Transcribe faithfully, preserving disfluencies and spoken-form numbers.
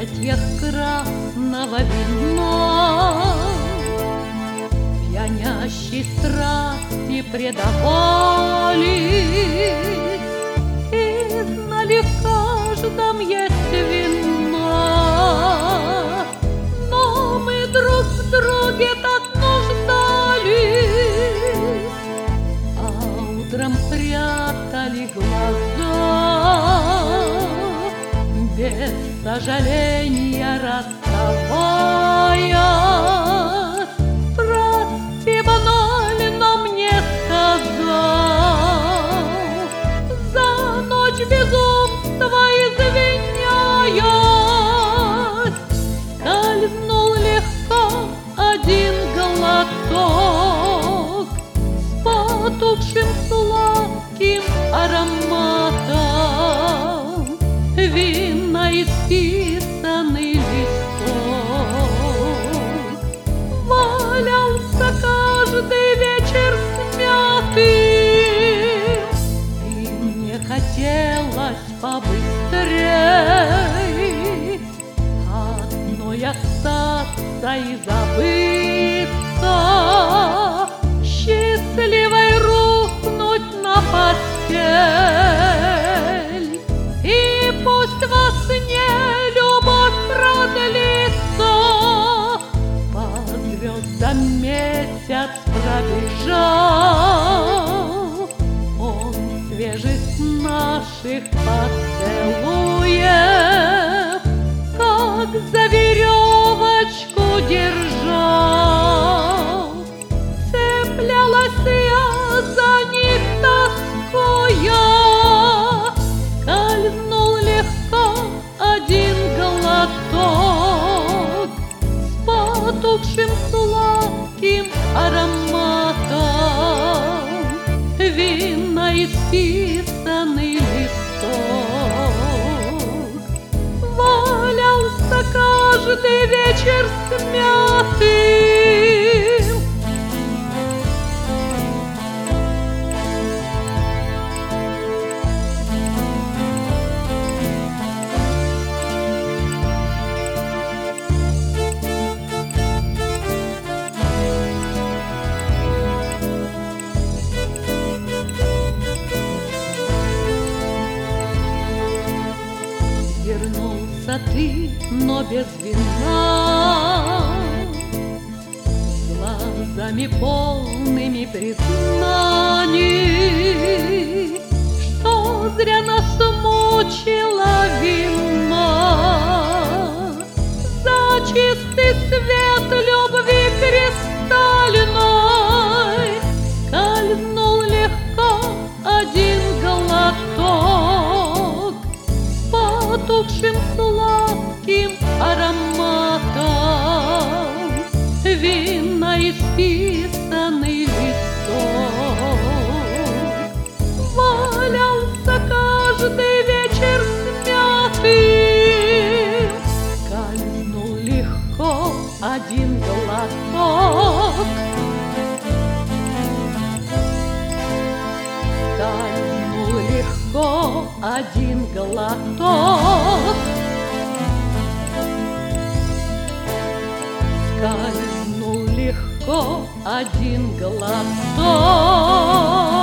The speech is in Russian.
объятиях красного вина, пьянящей страсти предавались, и знали в каждом есть вина. Но мы друг в друге так нуждались, а утром прятали глаза, без сожаления расставаясь. Прости, банально мне сказал, за ночь безумства извиняясь, скользнул легко один глоток с потухшим сладким ароматом вина, исписанный листок. Валялся каждый вечер смятый, и мне хотелось побыстрей одной остаться и забыться, счастливой рухнуть на постель. И пусть во сне любовь продлится, по звездам месяц пробежал, он свежесть наших поцелуев как за веревочку держал. Цеплялась я за них тоскуя, скользнул легко один глоток с потухшим сладким ароматом вина, исписанный листок. Валялся каждый вечер смятый. Вернулся ты, но без вина, с глазами полными признаний, что зря нас мучила вина. За чистый свет любви кристальной скользнул легко один глоток с потухшим сладким ароматом вина, исписанный листок. Валялся каждый вечер смятый, скользнул легко один глоток, скользнул легко один глоток, скользнул легко один глоток.